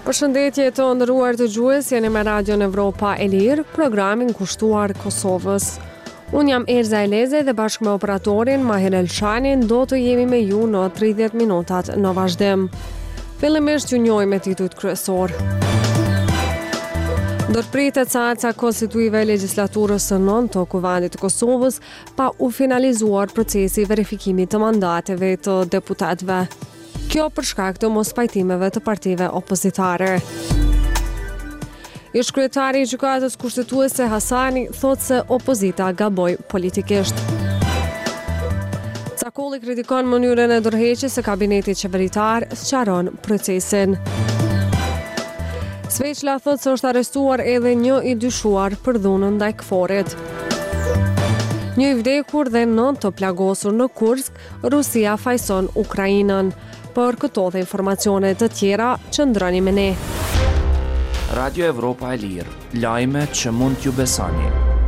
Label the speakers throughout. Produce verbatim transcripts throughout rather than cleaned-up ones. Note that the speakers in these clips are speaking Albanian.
Speaker 1: Përshëndetje të nderuar dëgjues, jeni me Radion Evropa e Lirë, programin kushtuar Kosovës. Unë jam Erza Eleze dhe bashkë me operatorin Mahir Elshanin do të jemi me ju në tridhjetë minutat në vazhdim. Fillimisht ju njohim me titujt kryesor. Ndërpritet seanca konstituive e legjislaturës së nëntë të Kuvendit të Kosovës pa u finalizuar procesi i verifikimit të mandateve të deputetëve. Kjo për shkak të mospajtimeve të partive opozitare. Ish kryetari i gjykatës kushtetuese Hasani thotë se opozita gaboi politikisht. Cakolli kritikon mënyrën e dorëheqjes së kabinetit qeveritar, sqaron procesin. Sveçla thotë se është arrestuar edhe një i dyshuar për dhunën ndaj këforit. Një i vdekur dhe nëntë të plagosur në Kursk, Rusia fajson Ukrainën. Për këto dhe informacione të tjera, qëndroni me ne.
Speaker 2: Radio Evropa e Lirë, lajme që mund t'ju besoni.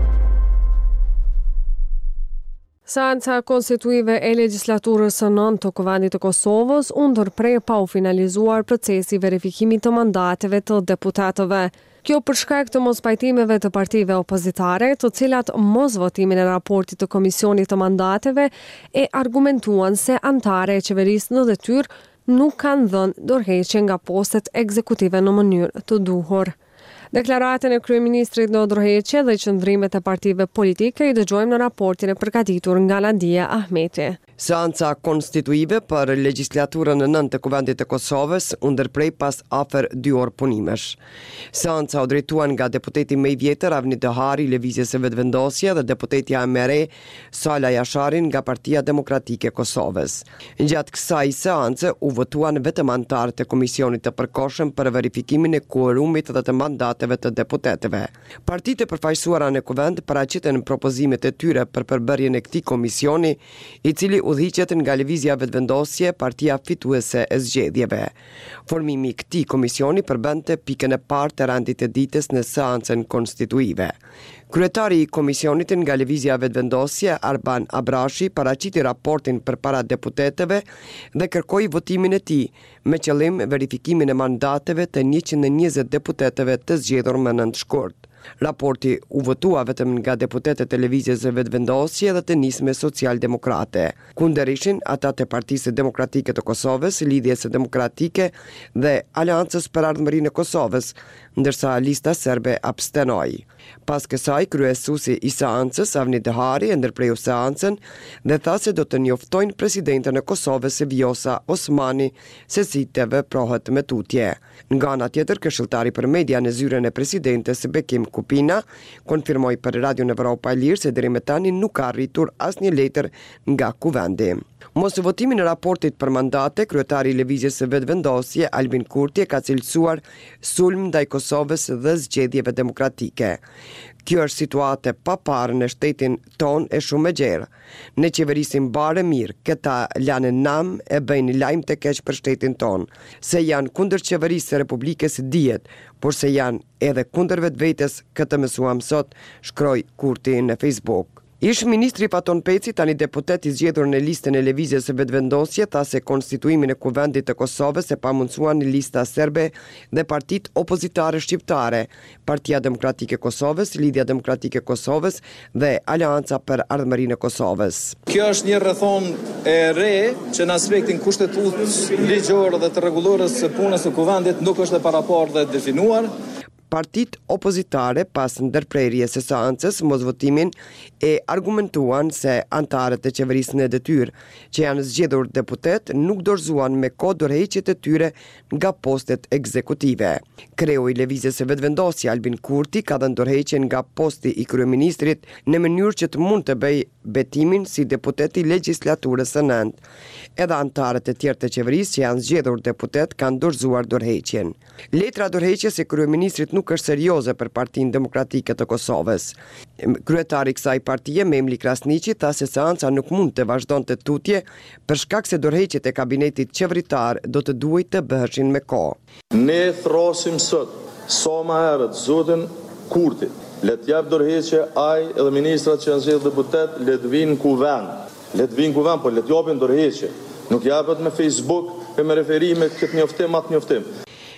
Speaker 1: Seanca konstituive e legjislaturës së nëntë të Kuvendit të Kosovës u ndërprer pa u finalizuar procesi i verifikimit të mandateve të deputetëve. Kjo për shkak të mospajtimeve të partive opozitare, të cilat mos votimin e raportit të Komisionit të Mandateve e argumentuan se antare e qeverisë në detyrë nuk kanë dhënë dorëheqje nga postet ekzekutive në mënyrë të duhur. Deklaratën e kryeministrit në dorëheqje dhe qëndrimet e partive politike i dëgjojmë në raportin e përgatitur nga Landia Ahmeti.
Speaker 3: Seanca konstituive për legjislaturën e nëntë të Kuvendit të Kosovës u ndërprej pas afër dy orë punimesh. Seanca u drejtuan nga deputeti më i vjetër Avni Dehari, Lëvizjes së Vetëvendosje, dhe deputeti A M R E Sala Jasharin nga Partia Demokratike e Kosovës. Gjatë kësaj seance u votuan vetëm anëtarët e Komisionit të Përkohshëm për verifikimin e kuorumit dhe të mandateve të deputetëve. Partitë e përfaqësuara në Kuvend paraqiten propozimet e tyre për përbërjen e këtij komisioni, i cili udhëhiqet nga Lëvizja Vetëvendosje, partia fituese e zgjedhjeve. Formimi i këtij komisioni përbente pikën e parë të rendit të ditës në seancën konstituive. Kryetari i komisionit nga Lëvizja Vetëvendosje, Arban Abrashi, paraqiti raportin përpara deputetëve dhe kërkoi votimin e tij me qëllim verifikimin e mandateve të njëqind e njëzet deputetëve të zgjedhur më nëntë shkurt. Raporti u votua vetëm nga deputetët e Lëvizjes së Vetëvendosje dhe të nisme socialdemokrate. Kundër ishin ata të Partisë Demokratike të Kosovës, Lidhjes Demokratike dhe Aleancës për Ardhmërinë e Kosovës, ndërsa lista serbe abstenoi. Pas kësaj, kryesuesi i seancës, Avni Dehari, e ndërpreu seancën dhe tha se do të njoftojnë presidenten e Kosovës Vjosa Osmani se si të veprohet me tutje. Nga ana tjetër, këshilltari për media në zyrën e presidentes Bekim Kupina konfirmoi për Radion Evropa e Lirë se deri më tani nuk ka arritur asnjë letër nga Kuvendi. Mos votimin e raportit për mandate, kryetari i Lëvizjes së Vetëvendosje Albin Kurti e ka cilësuar sulm ndaj Kosovës dhe zgjedhjeve demokratike. Kjo është situate pa parë në shtetin ton e shumë e gjerë. Ne qeverisim bare mirë, këta lanë nam e bëjnë lajmë të keq për shtetin ton. Se janë kundër qeverisë së Republikës dihet, por se janë edhe kundër vetvetes, këtë mësuam sot, shkroi Kurti në Facebook. Ish ministri Faton Peci, tani deputet i zgjedhur në listën e Lëvizjes së Vetëvendosje, tha se konstituimin e Kuvendit të Kosovës e pamundsuan në lista serbe dhe partitë opozitare shqiptare, Partia Demokratike e Kosovës, Lidhja Demokratike e Kosovës dhe Aleanca për Ardhmërinë e Kosovës.
Speaker 4: Kjo është një rrethon e re që në aspektin kushtetues, ligjor dhe të rregullorës së punës së Kuvendit nuk është e paraportë dhe definuar.
Speaker 3: Partitë opozitare pas ndërprerjes së seancës mos votimin e argumentuan se antarët e qeverisë në detyrë që janë zgjedhur deputet nuk dorëzuan me kohë dorëheqjet e tyre nga postet ekzekutive. Kreu i Lëvizjes së Vetëvendosje Albin Kurti ka dhënë dorëheqjen nga posti i kryeministrit në mënyrë që të mund të bëjë betimin si deputet i legjislaturës së nëntë. Edhe antarët e tjerë të qeverisë që janë zgjedhur deputet kanë dorëzuar dorëheqjen. Letra dorëheqjes e kryeministrit nuk është serioze për Partinë Demokratike të Kosovës. Kryetari i kësaj partie, Memli Krasniqi, tha se seanca nuk mund të vazhdonte tutje për shkak se dorëheqjet e kabinetit qeveritar do të duhej të bëheshin me kohë.
Speaker 5: Ne thrasim sot sa më herët zotin Kurti, le të jap dorëheqje ai edhe ministrat që janë zgjedhur deputet, le të vinë në kuvend. Le të vinë në kuvend, por le të japin dorëheqje. Nuk japet me Facebook e me referime këtë njoftim atë njoftim.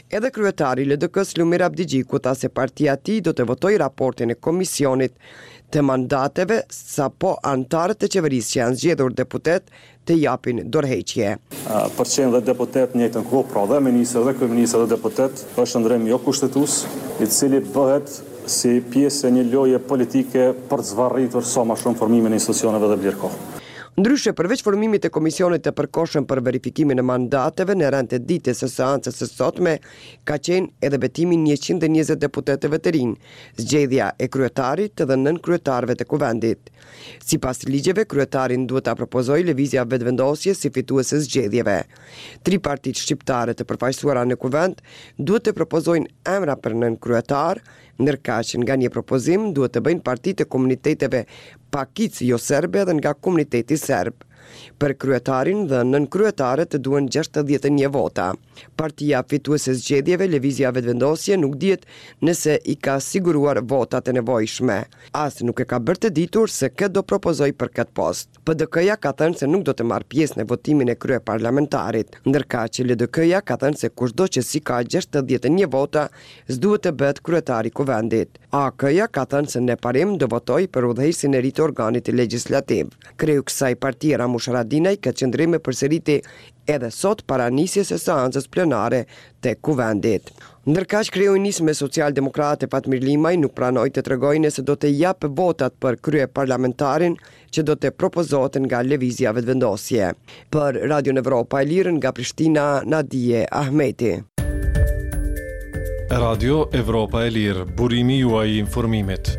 Speaker 3: Edhe kryetari L D K-s Lumir Abdigjiku tha se partia e tij do të votojë raportin e komisionit të mandateve sapo antarët e qeverisë që janë zgjedhur deputet të japin dorëheqje.
Speaker 6: Për qenë dhe deputet në njëjtën kohë, pra dhe ministër dhe kryeministër dhe deputet, është ndrim jo kushtetues, i cili bëhet si pjesë e një loje politike për të zvarritur sa më shumë formimin e institucioneve dhe blerë kohë.
Speaker 3: Ndryshe, përveç formimit të komisionit të përkohshëm për verifikimin e mandateve në rand të ditës së seancës së sotme, ka qenë edhe betimi njëqind e njëzet deputetëve të rinj, zgjedhja e kryetarit dhe nën kryetarëve të kuvendit. Sipas ligjeve, kryetarin duhet ta propozojë lëvizja vetëvendosje si fitues e zgjedhjeve. Tri partitë shqiptare të përfaqësuara në kuvend duhet të propozojnë emra për nën kryetar, ndërkaq nga një propozim duhet të bëjnë partitë e komuniteteve pakic jo serbe dhe nga komuniteti serb. Për kryetarin dhe nën kryetarët duhen gjashtëdhjetë e një vota. Partia fituese e zgjedhjeve lëvizja vetëvendosje nuk dihet nëse i ka siguruar votat e nevojshme. As nuk e ka bërë të ditur se kë do propozoj për këtë post. P D K-ja ka thënë se nuk do të marrë pjesë në votimin e kryeparlamentarit, ndërkaq që L D K-ja ka thënë se kushdo që si ka gjashtëdhjetë e një vota, s'duhet të bëhet kryetari i kuvendit. A K-ja ka thënë se në parim do votoj për udhëheqësin e ri të organit legjislativ. Kreu kësaj partie Ramush Haradinaj ka qëndrim e përsëriti edhe sot para nisjes së seancës plenare të kuvendit. Ndërkaq kreu i nisme social-demokrate Fatmir Limaj nuk pranoi të tregojë nëse do të japë votat për krye parlamentarin që do të propozohet nga lëvizja vetëvendosje. Për Radio Evropa e Lirë nga Prishtina, Nadije Ahmeti.
Speaker 7: Radio Evropa e Lirë, burimi juaj i informimit.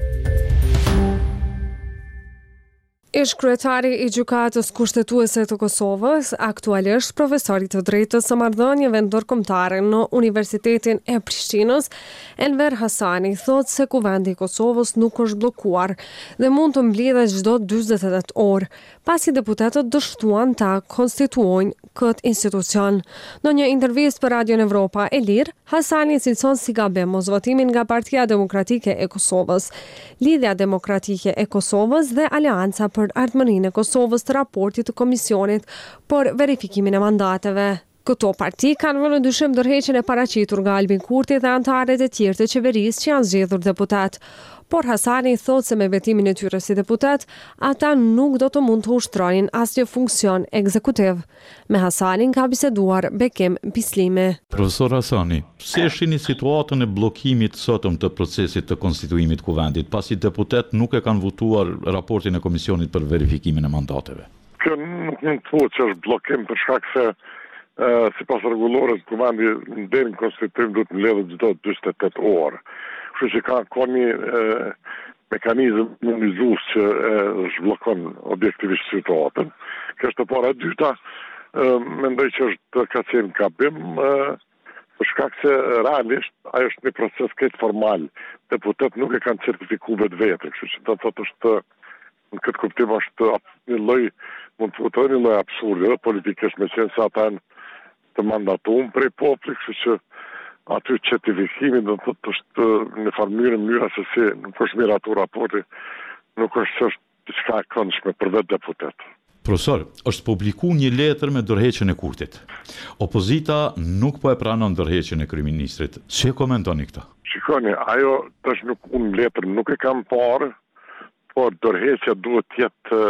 Speaker 1: Ish kryetari i gjykatës kushtetuese të Kosovës, aktualisht profesori të drejtës së marrëdhënieve ndërkombëtare në Universitetin e Prishtinës, Enver Hasani, thotë se kuvendi i Kosovës nuk është bllokuar dhe mund të mbledhet çdo dyzet e tetë orë, pasi deputetët dështuan ta konstituojnë këtë institucion. Në një intervistë për Radio Evropa e Lirë, Hasani cilëson si gabim mos votimin nga Partia Demokratike e Kosovës, Lidhja Demokratike e Kosovës dhe Aleanca për ardhmërinë e Kosovës të raportit të komisionit për verifikimin e mandateve. Këto parti kanë vënë në dyshim dorëheqjen e paraqitur nga Albin Kurti dhe anëtarët e tjerë të qeverisë që janë zgjedhur deputet. Por Hasani thotë se me vetimin e tyre si deputet, ata nuk do të mund të ushtronin asnjë funksion ekzekutiv. Me Hasanin ka biseduar Bekim Bislimi.
Speaker 8: Profesor Hasani, si e shihni situatën e bllokimit sotëm të procesit të konstituimit kuvendit, pasi deputet nuk e kanë votuar raportin e komisionit për verifikimin e mandateve?
Speaker 9: Kjo nuk mund të thuhet që është bllokim për shkak se Uh, si pas rregullores, kuvendi deri në konstituim duhet mbledhet çdo dyzet e tetë orë. Kështu që ka, ka një uh, mekanizëm imunizues që uh, zhbllokon objektivisht situatën. Kjo është e para. E dyta, uh, mendoj që është ka qenë gabim, uh, për shkak se realisht ajo është një proces këtë formal. Deputet nuk e kanë certifikuar vetë, kështu që do të thotë është në këtë kuptim është një lloj, mund të thotë një lloj absurde politikisht, me qenë se ata janë të mandatuar prej popullit, kështu që aty certifikimi do të thotë është në farë mënyrë mënyra se si nuk është miratu raporti, nuk është diçka e këndshme për vetë deputet.
Speaker 8: Profesor, është publikuar një letër me dorëheqjen e Kurtit. Opozita nuk po e pranon dorëheqjen e kryeministrit. Si e komentoni këtë?
Speaker 9: Shikoni, ajo tash nuk unë letër nuk e kam parë, por dorëheqja duhet të jetë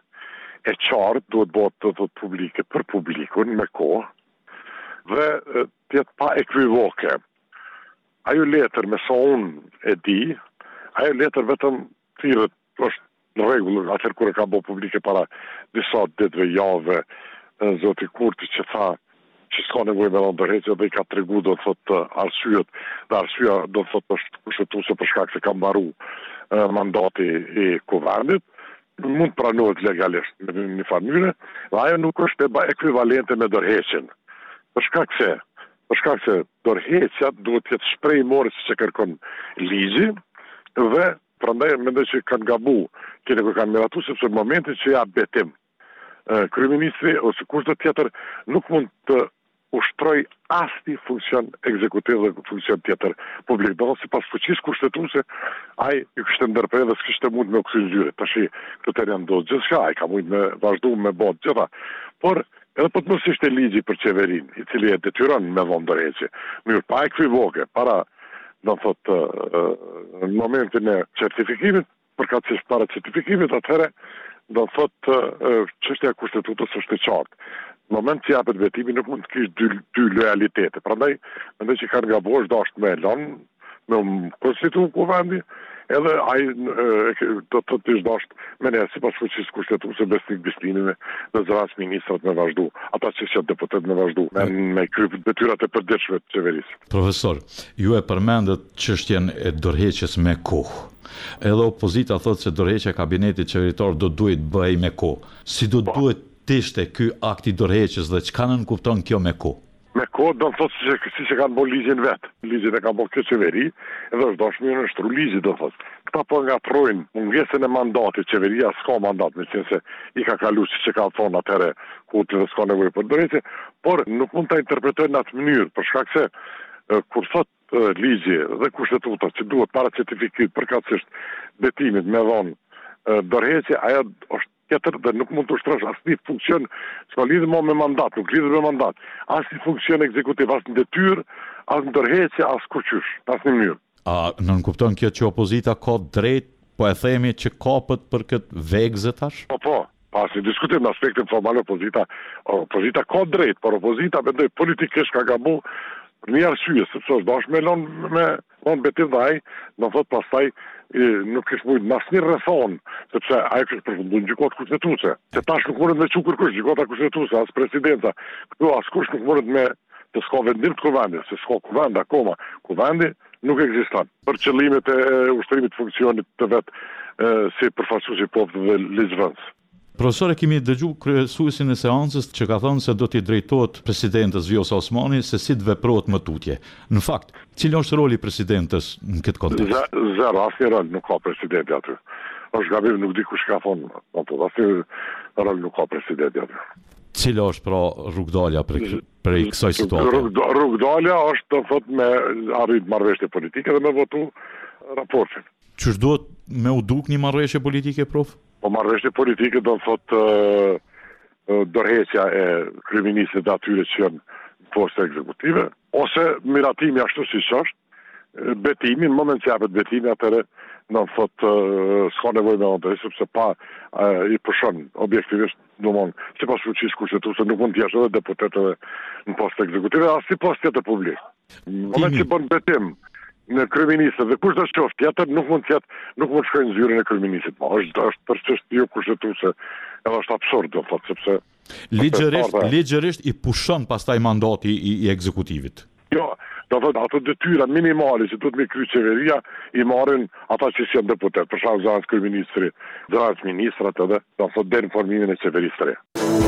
Speaker 9: e qartë, duhet bëhet të thotë publike për publikun me kohë dhe të jetë pa ekvivoke. Ajo letër, me sa unë e di, ajo letër vetëm thirret është në rregull, atëherë kur e ka bërë publike para disa ditëve, javëve, zoti Kurti që tha që s'ka nevojë me ndërheqje dhe i ka tregu do të thotë arsyet, dhe arsyeja do të thotë është kushtetuese për shkak se ka mbaruar mandati i kuvendit, mund të pranohet legalisht në një farë mënyrë, dhe ajo nuk është ekuivalente me dorëheqjen. Për shkak se, për shkak se dorëheqja duhet të jetë shprehimore siç e kërkon ligji, dhe prandaj mendoj që kanë gabuar, që nuk kanë miratuar sepse në momentin që ja betim kryeministri ose kushdo tjetër nuk mund të ushtroj asnjë funksion ekzekutiv dhe funksion tjetër publik. Do të sipas fuqisë kushtetuese, ai i kishte ndërprerë dhe s'kishte mund me oksygjen zyre. Tash këto janë do gjithçka, ai ka mund me vazhdu me bot gjitha. Por Edhe po të mos ishte ligji për qeverinë, i cili e detyron me vonë dorëheqje. Mirë, pa ekvivoke, para, do të thotë, në momentin e certifikimit, përkatësisht para certifikimit, atëherë, do të thotë, çështja e kushtetutës është e qartë. Në moment që japet vetimi nuk mund të kish dy, dy lojalitete. Prandaj, mendoj që kanë gabuar dashur me lënë, me konstituu kuvendi, edhe ai do të të dashur me ne sipas fuqisë kushtetuese Besnik Bislinive dhe zëras ministrat me vazhdu. Ata që janë deputet me vazhdu, me, me kryp detyrat e përditshme të qeverisë.
Speaker 8: Profesor, ju e përmendët çështjen e dorëheqjes me kohë. Edhe opozita thotë se dorëheqja e kabinetit qeveritor do duhet bëhej me kohë. Si do duhet të ishte ky akt i dorëheqjes dhe çka nën kupton kjo me kohë?
Speaker 9: Me kohë do të thotë se si se kanë bërë ligjin vetë. Ligjin e ka bërë kjo qeveri, edhe është dashur në shtru ligji do thotë. Këta po ngatrojnë mungesën e mandatit, qeveria s'ka mandat, me qenë se i ka kalu si që ka thonë atëre kurti dhe s'ka nevojë për dorëheqje, por nuk mund ta interpretojnë në atë mënyrë, për shkak se kur thotë ligji dhe kushtetuta që duhet para certifikimit përkatësisht betimit me vonë dorëheqje, ajo është tjetër dhe nuk mund të ushtrosh asnjë funksion, s'ka lidhje më me mandat, nuk lidhet me mandat. Asnjë funksion ekzekutiv, as në detyrë, as në dorëheqje, as kurqysh, as në mënyrë.
Speaker 8: A nën kupton kjo që opozita ka drejt, po e themi që kapet për këtë vegzë tash?
Speaker 9: Po po, pasi diskutim në aspektin formal opozita, opozita ka drejt, por opozita mendoj politikisht ka gabu për një arsye, sepse është dashur me lënë me vonë betim dhe ai, do thotë pastaj nuk është mujtë në asnjë rrethon, sepse ai kështë përfunduar në gjykatë kushtetuese. Se tash nuk mundet me çu kërkush gjykata kushtetuese, as presidenca. Këtu askush nuk mundet me të s'ka vendim të kuvendit, se s'ka kuvend akoma. Kuvendi nuk ekziston. Për qëllimet e ushtrimit të funksionit të vet si përfaqësues i popullit dhe ligjvënës.
Speaker 8: Profesor, e kemi dëgju kryesuesin e seancës që ka thënë se do t'i drejtohet presidentës Vjosa Osmani se si të veprohet më tutje. Në fakt, cili është roli i presidentës në këtë kontekst?
Speaker 9: Zero, asnjë rol nuk ka presidenti aty. Është gabim, nuk di kush ka thonë, ato, asnjë rol nuk ka presidenti aty.
Speaker 8: Cila është pra rrugdalja për për kësaj situate?
Speaker 9: Rrugdalja është do thotë me arrit marrëveshje politike dhe me votu raportin.
Speaker 8: Ç'është duhet me u duk një marrëveshje politike, prof?
Speaker 9: Po marrëveshje politike do të thotë dorëheqja e kryeministit dhe atyre që janë në postë ekzekutive, ose miratimi ashtu siç është, betimi, në moment që japet betimi, atëre do të thotë s'ka nevojë me ndonjë, sepse pa i pushon objektivisht, domthon, sipas fuqisë kushtetuese nuk mund të jesh edhe deputetëve në postë ekzekutive, as si postë tjetër publik. Në moment që bën betim në kryeministër dhe kush do të qoftë tjetër nuk mund të jetë, nuk mund të shkojnë në zyrën e kryeministit. Po është është për çështje jo kushtetuese, edhe është absurd do thotë sepse
Speaker 8: ligjërisht ligjërisht i pushon pastaj mandati i, i ekzekutivit.
Speaker 9: Jo, do thotë ato detyra minimale që duhet me kry qeveria i marrin ata që janë deputet, për shkak zëras kryeministri, zëras ministrat edhe do thotë deri në formimin e qeverisë së re.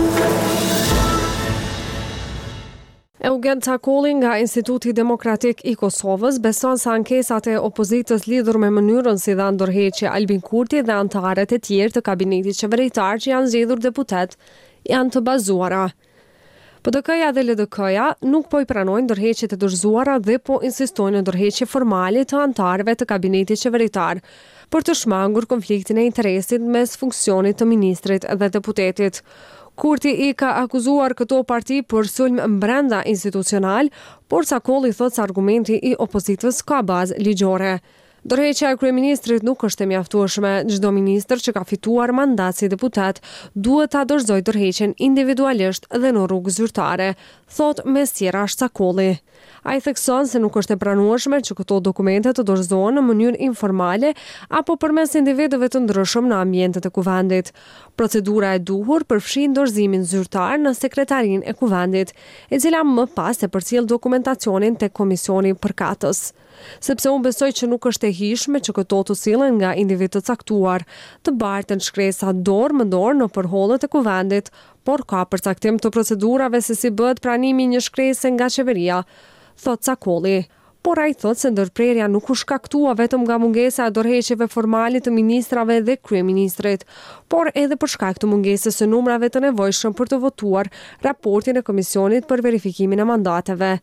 Speaker 1: Eugen Cakolli nga Instituti Demokratik i Kosovës beson se ankesat e opozitës lidhur me mënyrën si dhan dorëheqje Albin Kurti dhe anëtarët e tjerë të kabinetit qeveritar që janë zgjedhur deputet janë të bazuara. P D K-ja dhe L D K-ja nuk po i pranojnë dorëheqjet e dorëzuara dhe po insistojnë në dorëheqje formale të anëtarëve të kabinetit qeveritar për të shmangur konfliktin e interesit mes funksionit të ministrit dhe deputetit. Kurti i ka akuzuar këto parti për sulm brenda institucional, por Cakolli thotë se argumenti i opozitës ka bazë ligjore. Dorëheqja e kryeministrit nuk është e mjaftueshme. Çdo ministër që ka fituar mandat si deputet duhet ta dorëzojë dorëheqjen individualisht dhe në rrugë zyrtare, thot Mesjerash Cakolli. Ai thekson se nuk është e pranueshme që këto dokumente të dorëzohen në mënyrë informale apo përmes individëve të ndryshëm në ambientet e kuvendit. Procedura e duhur përfshin dorëzimin zyrtar në sekretarinë e kuvendit, e cila më pas e përcjell dokumentacionin tek komisioni përkatës. Sepse unë besoj që nuk është e hishme që këto të sillen nga individ të caktuar, të bartën shkresa dorë më dorë në përhollet e kuvendit, por ka përcaktim të procedurave se si bëhet pranimi një shkrese nga qeveria, thot Cakolli. Por ai thot se ndërprerja nuk u shkaktua vetëm nga mungesa e dorëheqjeve formale të ministrave dhe kryeministrit, por edhe për shkak të mungesës së numrave të nevojshëm për të votuar raportin e komisionit për verifikimin e mandateve.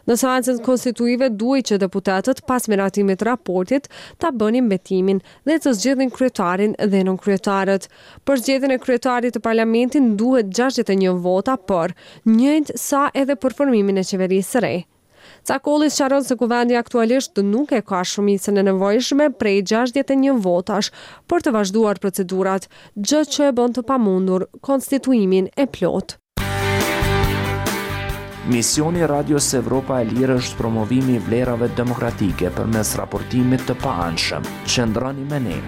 Speaker 1: Në seancën konstituive duhej që deputetët pas miratimit të raportit ta bënin betimin dhe të zgjedhin kryetarin dhe nënkryetarët. Për zgjedhjen e kryetarit të parlamentit duhet gjashtëdhjetë e një vota për, njëjtë sa edhe për formimin e qeverisë së re. Cakolli sqaron se kuvendi aktualisht nuk e ka shumicën e nevojshme prej gjashtëdhjetë e një votash për të vazhduar procedurat, gjë që e bën të pamundur konstituimin e plotë.
Speaker 2: Misioni Radios Evropa e Lirë është promovimi i vlerave demokratike përmes raportimit të paanshëm. Qëndroni me ne.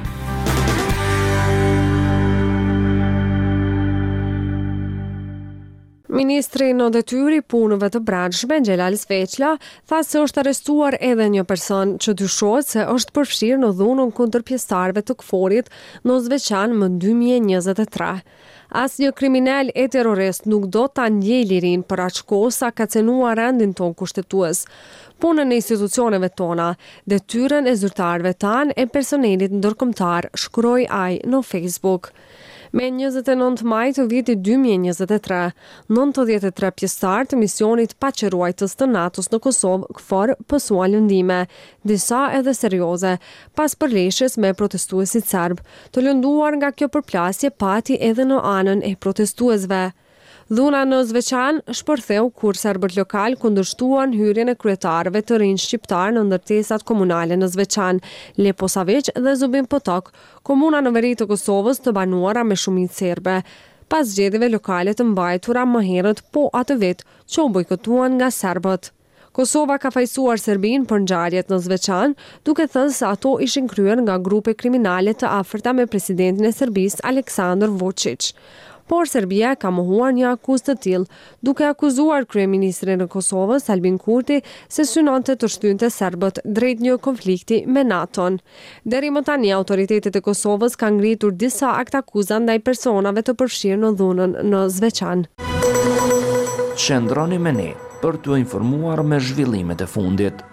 Speaker 1: Ministri në detyri punëve të brendshme, Xhelal Sveçla, tha se është arrestuar edhe një person që dyshohet se është përfshirë në dhunën kundër pjesëtarëve të Kforit në Zveçan më dy mijë e njëzet e tre. Asnjë kriminal e terrorist nuk do ta ndjej lirin për aq kohë sa ka cënuar rendin ton kushtetues. Punën e institucioneve tona, detyrën e zyrtarëve tanë e personelit ndërkombëtar, shkroi ai në Facebook. Me njëzet e nëntë maj të vitit dy mijë e njëzet e tre, nëntëdhjetë e tre pjesëtar të misionit paqëruajtës të NATO-s në Kosovë KFOR pësuan lëndime, disa edhe serioze, pas përleshjes me protestuesit serb. Të lënduar nga kjo përplasje pati edhe në anën e protestuesve. Dhuna në Zveçan shpërtheu kur serbët lokal kundërshtuan hyrjen e kryetarëve të rinj shqiptar në ndërtesat komunale në Zveçan, Lepo Savić dhe Zubin Potok, komuna në veri të Kosovës të banuara me shumicë serbe, pas zgjedhjeve lokale të mbajtura më herët po atë vit që u bojkotuan nga serbët. Kosova ka fajsuar Serbinë për ngjarjet në Zveçan, duke thënë se ato ishin kryer nga grupe kriminale të afërta me presidentin e Serbisë Aleksandar Vučić. Por Serbia ka mohuar një akuzë të tillë, duke akuzuar kryeministrin e Kosovës Albin Kurti se synonte të shtynte serbët drejt një konflikti me NATO-n. Deri më tani autoritetet e Kosovës kanë ngritur disa akt akuza ndaj personave të përfshirë në dhunën në Zveçan.
Speaker 2: Qëndroni me ne për t'u informuar me zhvillimet e fundit.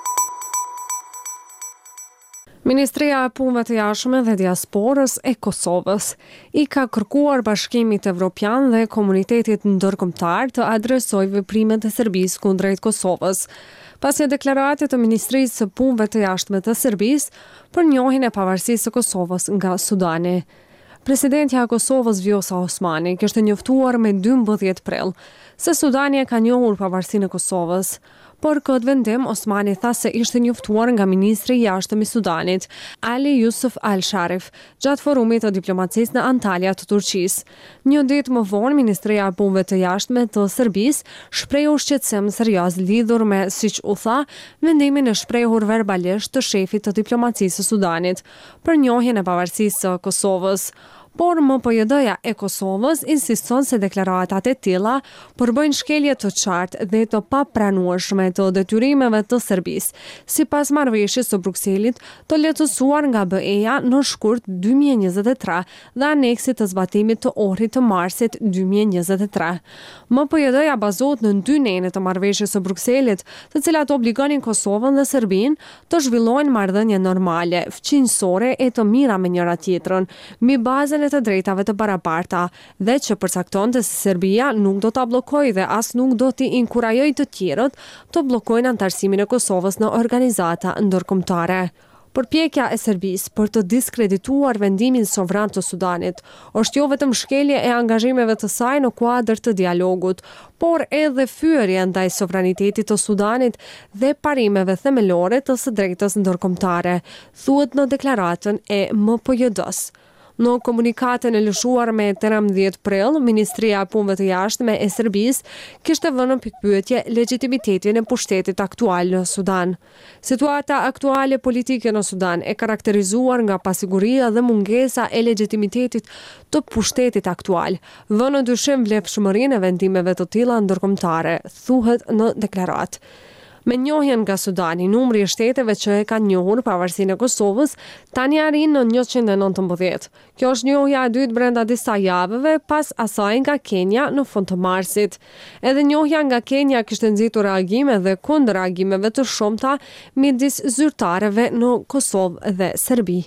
Speaker 1: Ministria e Punëve të Jashtme dhe Diasporës e Kosovës i ka kërkuar Bashkimit Evropian dhe komunitetit ndërkombëtar të adresojë veprimet e Serbisë kundrejt Kosovës, pasi deklaratë të Ministrisë së Punëve të Jashtme të Serbisë për njohjen e pavarësisë së Kosovës nga Sudani. Presidentja e Kosovës Vjosa Osmani kishte njoftuar me dymbëdhjetë prill se Sudani e ka njohur pavarësinë e Kosovës. Por këtë vendim, Osmani tha se ishte njoftuar nga ministri i jashtëm i Sudanit, Ali Yusuf Al-Sharif, gjatë forumit të diplomacisë në Antalya të Turqisë. Një ditë më vonë, Ministria e Punëve të Jashtme të Serbisë shprehu shqetësim serioz lidhur me, siç u tha, vendimin e shprehur verbalisht të shefit të diplomacisë së Sudanit për njohjen e pavarësisë së Kosovës. Por M P J D-ja e Kosovës insiston se deklaratat e tilla përbëjnë shkelje të qartë dhe të papranueshme të detyrimeve të Serbisë, sipas marrëveshjes së Brukselit të lehtësuar nga B E-ja në shkurt dy mijë e njëzet e tre dhe aneksit të zbatimit të orrit të marsit dy mijë e njëzet e tre. M P J D-ja bazohet në dy nene të marrëveshjes së Brukselit, të cilat obligonin Kosovën dhe Serbinë të zhvillojnë marrëdhënie normale, fqinjësore e të mira me njëra tjetrën, mbi bazën të drejtave të barabarta dhe që përcaktonte se Serbia nuk do ta bllokojë dhe as nuk do t'i inkurajojë të tjerët të bllokojnë antarësimin e Kosovës në organizata ndërkombëtare. Përpjekja e Serbisë për të diskredituar vendimin sovran të Sudanit është jo vetëm shkelje e angazhimeve të saj në kuadër të dialogut, por edhe fyerje ndaj sovranitetit të Sudanit dhe parimeve themelore të së drejtës ndërkombëtare, thuhet në deklaratën e M P J D-s. Në komunikatën e lëshuar me trembëdhjetë prill, Ministria e Punëve të Jashtme e Serbisë kishte vënë në pikpyetje legitimitetin e pushtetit aktual në Sudan. Situata aktuale politike në Sudan e karakterizuar nga pasiguria dhe mungesa e legitimitetit të pushtetit aktual, vënë në dyshim vlefshmërinë e vendimeve të tilla ndërkombëtare, thuhet në deklaratë. Me njohjen nga Sudani, numri i shteteve që e kanë njohur pavarësinë e Kosovës tani arrin në njëqind e nëntëmbëdhjetë. Kjo është njohja e dytë brenda disa javëve, pas asaj nga Kenia në fund të marsit. Edhe njohja nga Kenia kishte nxitur reagime dhe kundërreagimeve të shumta midis zyrtarëve në Kosovë dhe Serbi.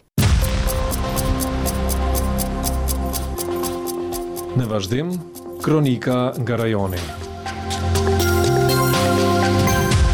Speaker 7: Në vazhdim, kronika nga rajoni.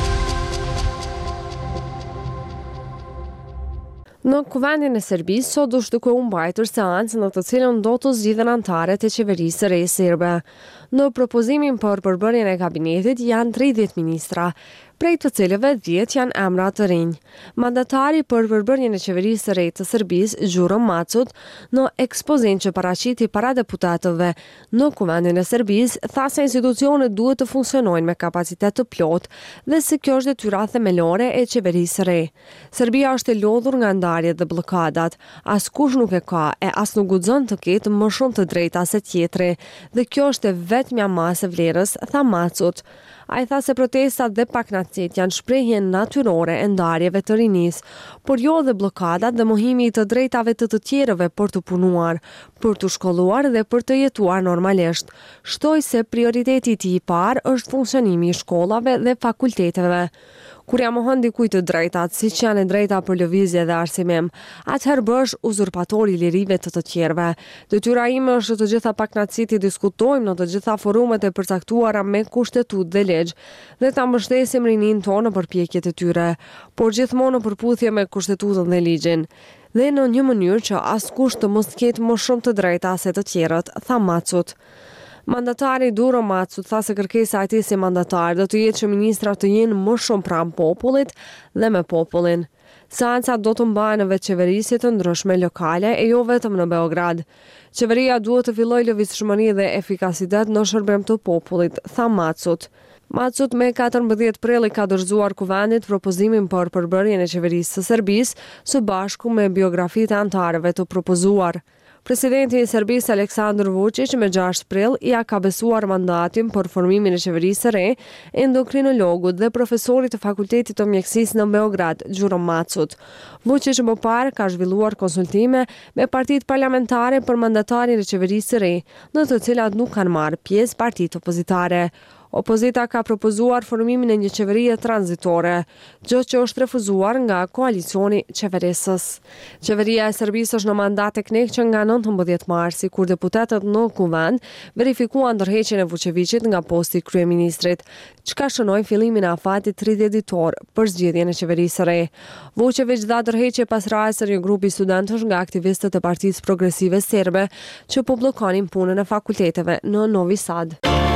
Speaker 1: Në kuvendin e Serbisë, sot është duke u mbajtur seancë në të cilën do të zgjidhen anëtarët e qeverisë së re serbe. Në propozimin për përbërjen e kabinetit janë tridhjetë ministra, prej të cilëve dhjetë janë emra të rinj. Mandatari për përbërjen e qeverisë së re të Serbisë, Gjuro Macut, në ekspozin që paraqiti para deputatëve në kuvendin e Serbisë, tha se institucionet duhet të funksionojnë me kapacitet të plot dhe se kjo është detyra themelore e qeverisë së re. Serbia është e lodhur nga ndarjet dhe bllokadat. Askush nuk e ka e as nuk guxon të ketë më shumë të drejta se tjetri, dhe kjo është e vetmja masë e vlerës, tha Macut. A i tha se protestat dhe paknacit janë shprehje natyrore e ndarjeve të rinis, por jo dhe blokadat dhe mohimi i të drejtave të të tjerëve për të punuar, për të shkolluar dhe për të jetuar normalisht. Shtoj se prioriteti i tij i parë është funksionimi i shkollave dhe fakulteteve. Kur ja mohon dikujt të drejtat, siç janë e drejta për lëvizje dhe arsimim, atëherë bësh uzurpator i lirive të të tjerëve. Detyra ime është të gjitha paknacit i diskutojmë në të gjitha forumet e përcaktuara me kushtetut dhe ligj, dhe ta mbështesim rinin tonë në përpjekjet e tyre, por gjithmonë në përputhje me kushtetutën dhe ligjin, dhe në një mënyrë që askush të mos ketë më shumë të drejta se të tjerët, tha Macut. Mandatari Duro Macu tha se kërkesa e tij si mandatar do të jetë që ministrat të jenë më shumë pranë popullit dhe me popullin. Seanca do të mbahet në veçqeverisje të ndryshme lokale e jo vetëm në Beograd. Qeveria duhet të fillojë lëvizshmëri dhe efikasitet në shërbim të popullit, tha Macut. Macut me katërmbëdhjetë prill ka dorëzuar kuvendit propozimin për përbërjen e qeverisë së Serbisë së bashku me biografitë e anëtarëve të propozuar. Presidenti i Serbisë Aleksandar Vučić me gjashtë prill ja ka besuar mandatin për formimin e qeverisë së re endokrinologut dhe profesorit të Fakultetit të Mjekësisë në Beograd, Gjuro Macut. Vučić më parë ka zhvilluar konsultime me partitë parlamentare për mandatarin e qeverisë së re, në të cilat nuk kanë marrë pjesë partitë opozitare. Opozita ka propozuar formimin e një qeverie tranzitore, gjë që është refuzuar nga koalicioni qeverisës. Qeveria e Serbisë është në mandat teknik që nga nëntëmbëdhjetë marsi, kur deputetët në kuvend verifikuan ndërheqjen e Vučevićit nga posti i kryeministrit, çka shënoi fillimin e afatit tridhjetë ditor për zgjedhjen e qeverisë së re. Vučević dha ndërheqje pas rajsër një grupi studentësh nga aktivistët e Partisë Progresive Serbe që po bllokonin punën e fakulteteve në Novi Sad.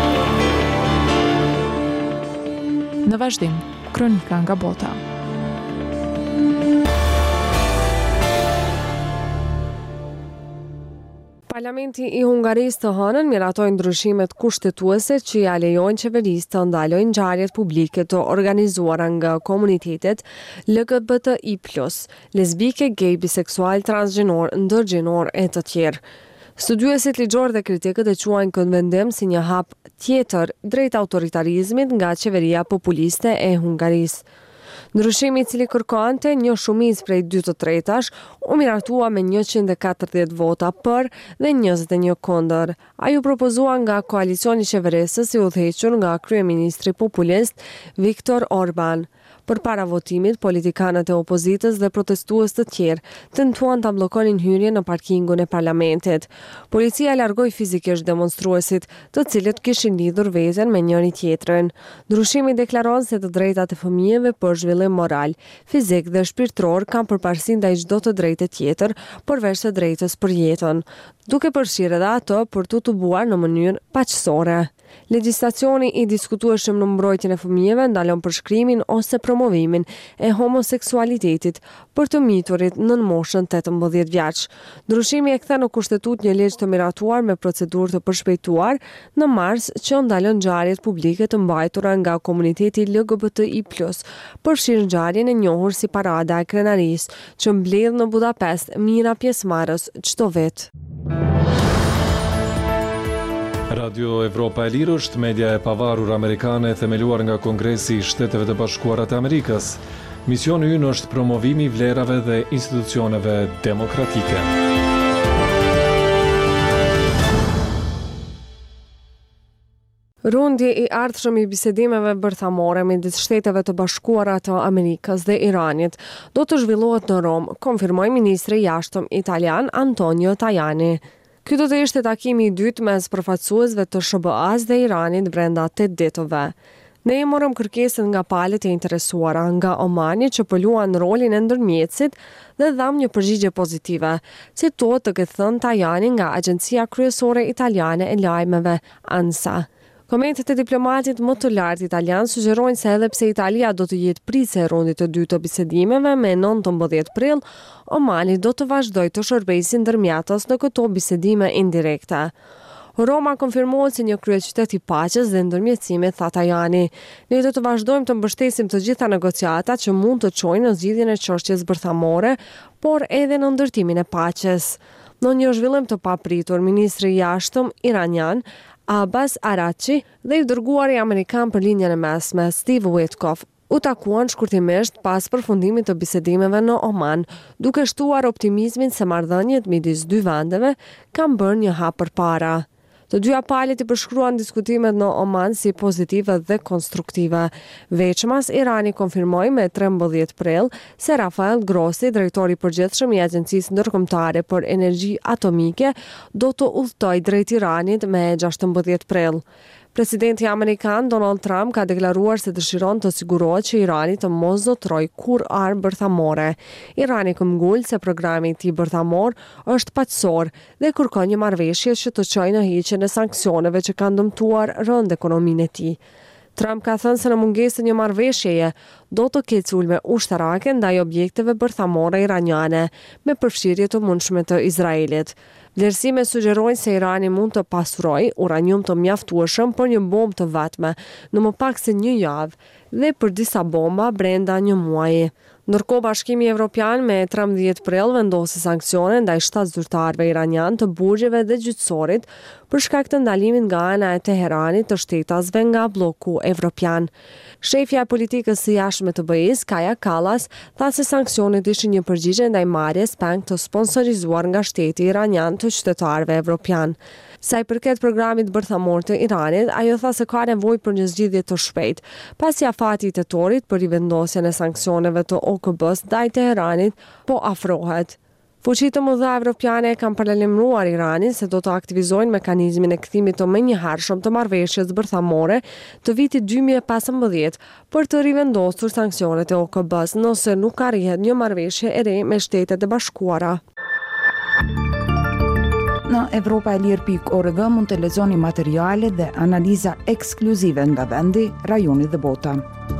Speaker 10: Në vazhdim, kronika nga bota.
Speaker 1: Parlamenti i Hungarisë të hënën miratoi ndryshimet kushtetuese që ja lejojnë qeverisë të ndalojnë ngjarjet publike të organizuara nga komunitetet L G B T I plus, lesbike, gay, biseksual, transgjinor, ndërgjinor e të tjerë. Studiuesit ligjor dhe kritikët e quajnë këtë vendim si një hap tjetër drejt autoritarizmit nga qeveria populiste e Hungarisë. Ndryshimi i cili kërkonte një shumicë prej dy të tretash u miratua me njëqind e katërdhjetë vota për dhe njëzet e një kundër. Ai u propozua nga koalicioni qeverisës i udhëhequr nga kryeministri populist Viktor Orban. Përpara votimit, politikanët e opozitës dhe protestues të tjerë tentuan ta bllokonin hyrjen në parkingun e parlamentit. Policia largoi fizikisht demonstruesit, të cilët kishin lidhur veten me njëri tjetrin. Ndryshimi deklaron se të drejtat e fëmijëve për zhvillim moral, fizik dhe shpirtëror kanë përparësi ndaj çdo të drejtë tjetër, përveç të drejtës për jetën, duke përfshirë edhe ato për të tubuar në mënyrë paqësore. Legjislacioni i diskutueshëm në mbrojtjen e fëmijëve ndalon përshkrimin ose promovimin e homoseksualitetit për të miturit nën moshën tetëmbëdhjetë vjeç. Ndryshimi e kthe në kushtetut një ligj të miratuar me procedurë të përshpejtuar në mars që ndalon ngjarjet publike të mbajtura nga komuniteti L G B T I plus, përfshirë ngjarjen e njohur si Parada e Krenarisë, që mbledh në Budapest mijëra pjesëmarrës çdo vit.
Speaker 7: Radio Evropa e Lirë është media e pavarur amerikane themeluar nga Kongresi i Shteteve të Bashkuara të Amerikës. Misioni ynë është promovimi i vlerave dhe institucioneve demokratike.
Speaker 1: Rundi i ardhshëm i bisedimeve bërthamore midis Shteteve të Bashkuara të Amerikës dhe Iranit do të zhvillohet në Rom, konfirmoi ministri i jashtëm italian Antonio Tajani. Ky do të ishte takimi i dytë mes përfaqësuesve të S B A-s dhe Iranit brenda tetë ditëve. Ne i morëm kërkesën nga palët e interesuara, nga Omani që po luan rolin e ndërmjetësit dhe dham një përgjigje pozitive, citohet të këtë thënë Tajani nga Agjencia Kryesore Italiane e Lajmeve, ANSA. Komentet e diplomatit më të lartë italian sugjerojnë se edhe pse Italia do të jetë prise e rondit të dytë të bisedimeve me nëntëmbëdhjetë prill, Omani do të vazhdojë të shërbejë si ndërmjetës në këto bisedime indirekte. Roma konfirmohet si një kryeqytet i paqes dhe ndërmjetësimit, tha Tajani. Ne do të vazhdojmë të mbështesim të gjitha negociatat që mund të çojnë në zgjidhjen e çështjes bërthamore, por edhe në ndërtimin e paqes. Në një zhvillim të papritur, ministri i jashtëm iranian Abbas Araghchi dhe i dërguari amerikan për linjën e mesme Steve Witkoff u takuan shkurtimisht pas përfundimit të bisedimeve në Oman, duke shtuar optimizmin se marrëdhëniet midis dy vendeve kanë bërë një hap përpara. Të dyja palët i përshkruan diskutimet në Oman si pozitive dhe konstruktive. Veçmas, Irani konfirmoi me trembëdhjetë prill se Rafael Grossi, drejtori i përgjithshëm i Agjencisë Ndërkombëtare për Energji Atomike, do të udhtojë drejt Iranit me gjashtëmbëdhjetë prill. Presidenti amerikan Donald Trump ka deklaruar se dëshiron të sigurohet që Irani të mos zotrojë kur armë bërthamore. Irani këmbgul se programi i tij bërthamor është paqësor dhe kërkon një marrëveshje që të çojë në hiqjen e sanksioneve që kanë dëmtuar rënd ekonominë e tij. Trump ka thënë se në mungesë një marrëveshjeje do të ketë sulme ushtarake ndaj objekteve bërthamore iraniane me përfshirje të mundshme të Izraelit. Vlerësime sugjerojnë se Irani mund të pasurojë uranium të mjaftueshëm për një bombë të vetme në më pak se një javë dhe për disa bomba brenda një muaji. Ndërkohë, Bashkimi Evropian me trembëdhjetë prill vendosi sanksione ndaj shtatë zyrtarëve iranian të burgjeve dhe gjyqësorit për shkak të ndalimit nga ana e Teheranit të shtetasve nga bloku evropian. Shefja e politikës së jashtme të B I-s, Kaja Kallas, tha se sanksionet ishin një përgjigje ndaj marrjes peng të sponsorizuar nga shteti iranian të qytetarëve evropian. Sa i përket programit bërthamor të Iranit, ajo tha se ka nevojë për një zgjidhje të shpejtë, pasi afati i tetorit për rivendosjen e sanksioneve të O K B-s ndaj Teheranit po afrohet. Fuqitë të mëdha evropiane kanë paralajmëruar Iranin se do të aktivizojnë mekanizmin e kthimit të menjëhershëm të marrëveshjes bërthamore të vitit dy mijë e pesëmbëdhjetë për të rivendosur sanksionet e O K B-s nëse nuk arrihet një marrëveshje e re me Shtetet e Bashkuara.
Speaker 11: Në Evropa e Lirë pikë org mund të lexoni materiale dhe analiza ekskluzive nga vendi, rajoni dhe bota.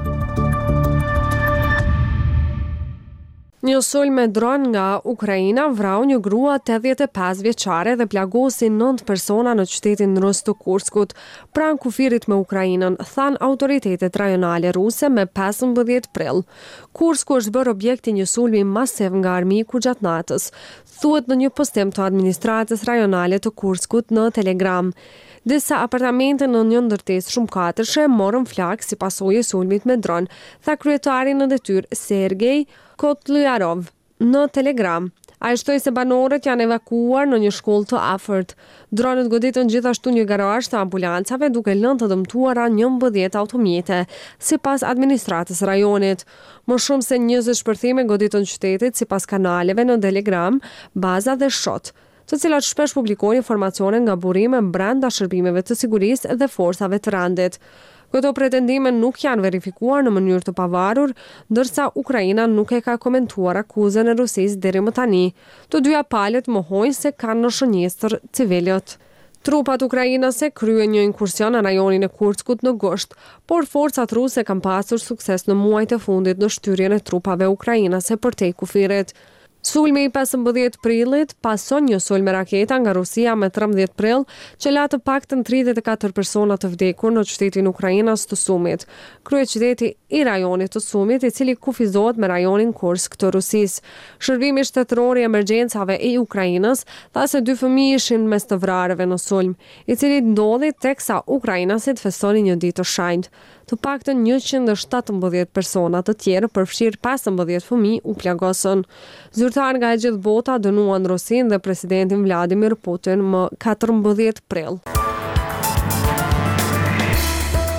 Speaker 1: Një sulm me dron nga Ukraina vrau një grua tetëdhjetë e pesë vjeçare dhe plagosi nëntë persona në qytetin rus të Kurskut, pranë kufirit me Ukrainën, than autoritetet rajonale ruse me pesëmbëdhjetë prill. Kursku është bërë objekt i një sulmi masiv nga armiku gjatë natës, thuhet në një postim të administratës rajonale të Kurskut në Telegram. Disa apartamente në një ndërtesë shumë katërshe morën flak si pasojë e sulmit me dron, tha kryetari në detyrë Sergej Kotlyarov në Telegram. Ai shtoi se banorët janë evakuuar në një shkollë të afërt. Dronët goditën gjithashtu një garazh të ambulancave duke lënë të dëmtuara njëmbëdhjetë automjete, sipas administratës rajonit. Më shumë se njëzet shpërthime goditën qytetit sipas kanaleve në Telegram, baza dhe shot, të cilat shpesh publikojnë informacione nga burime brenda shërbimeve të sigurisë dhe forcave të rendit. Këto pretendime nuk janë verifikuar në mënyrë të pavarur, ndërsa Ukraina nuk e ka komentuar akuzën e Rusisë deri më tani. Të dyja palët mohojnë se kanë në shënjestër civilët. Trupat ukrainase kryen një inkursion në rajonin e Kurskut në gusht, por forcat ruse kanë pasur sukses në muajt e fundit në shtyrjen e trupave ukrainase përtej kufirit. Sulmi i pesëmbëdhjetë prillit pason një sulm me raketa nga Rusia me trembëdhjetë prill, që la të paktën tridhjetë e katër persona të vdekur në qytetin ukrainas të Sumit, kryeqyteti i rajonit të Sumit, i cili kufizohet me rajonin Kursk të Rusisë. Shërbimi shtetëror i emergjencave i Ukrainës tha se dy fëmijë ishin mes të vrarëve në sulm, i cili ndodhi teksa ukrainasit festonin një ditë të shenjtë. Të paktën njëqind e shtatëmbëdhjetë persona të tjerë, përfshirë pesëmbëdhjetë fëmijë, u plagosën. Zyrtar nga e gjithë bota dënuan Rusinë dhe presidentin Vladimir Putin më katërmbëdhjetë prill.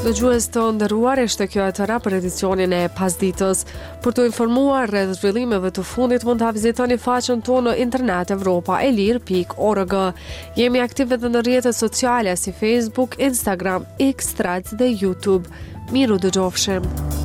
Speaker 1: Dëgjues të nderuar, ishte kjo e tëra për edicionin e pasditës. Për të informuar rreth zhvillimeve të fundit mund ta vizitoni faqen tonë në internet europa e lirë pikë org. Jemi aktive edhe në rrjetet sociale si Facebook, Instagram, X, Threads dhe YouTube. Miru dëgjofshim.